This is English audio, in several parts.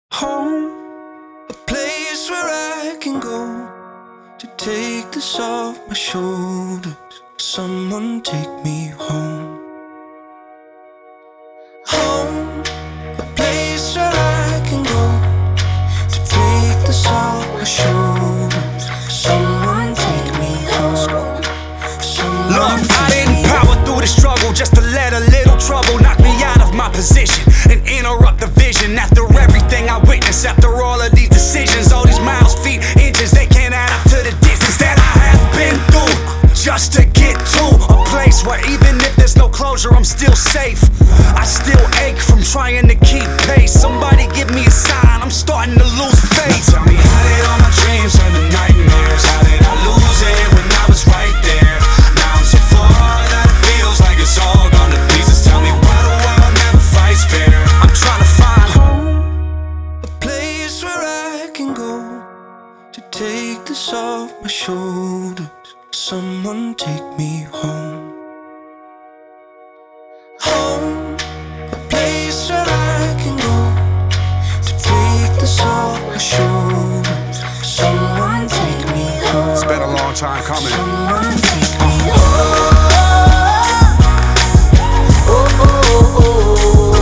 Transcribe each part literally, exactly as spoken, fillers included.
Home, a place where I can go to take this off my shoulders. Someone take me home. Home, a place where I can go to take this off my shoulders. Someone take me home. Someone Look, take I didn't me power through the struggle just to let a little trouble knock me out of my position and interrupt the vision. After everything I witnessed, after all of these decisions, all these miles, feet, inches, they can't add up to the distance that I have been through just to get to a place where even if there's no closure, I'm still safe. I still ache from trying to keep pace. Somebody give me a sign, I'm starting to lose faith. Tell me, how did all my dreams turn to nightmares? How did I lose it when I was right there? Now I'm so far that it feels like it's all gone to pieces. Tell me, why the world never fights fair? I'm trying to find home, a place where I can go to take this off my shoulders. Someone take me home. Home, a place where I can go to take this off my shoulders. Someone take me home. It's been a long time coming. Someone take me home. Oh, oh, oh, oh.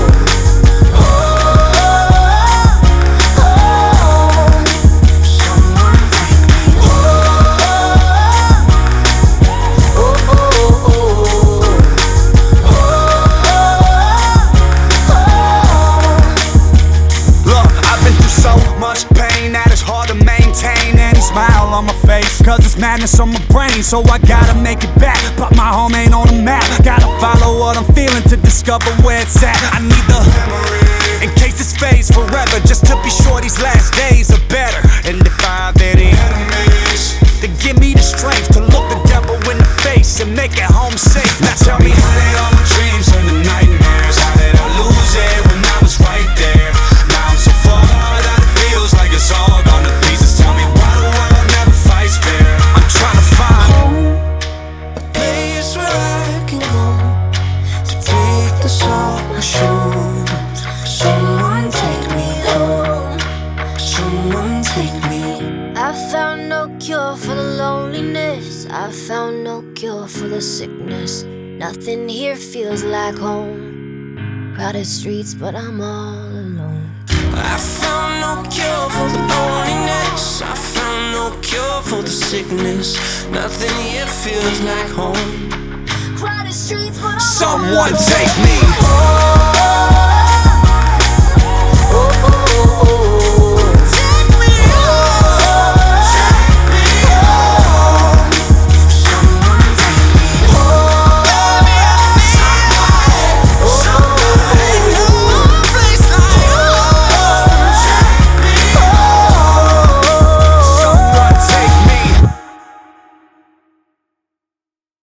Smile on my face, cause it's madness on my brain. So I gotta make it back, but my home ain't on the map. Gotta follow what I'm feeling to discover where it's at. I need the memory, in case this fades forever, just to be sure these last days are better. And if I have any enemies, then give me the strength to look the devil in the face and make it home safe. Now tell me, how did all my dreams turn to nightmares? How did I lose it when I was right there? Now I'm so far that it feels like it's all gone to pieces. Tell me, why the world never fights fair? I'm trying to find home, a place where I can go to take this off my shoulders. Someone take me home. Someone take me. I found no cure for the loneliness. I found no cure for the sickness. Nothing here feels like home. Crowded streets, but I'm all alone. I found no cure for the loneliness. I found no cure for the sickness. Nothing here feels like home. Crowded streets, but I'm someone all take alone. me home.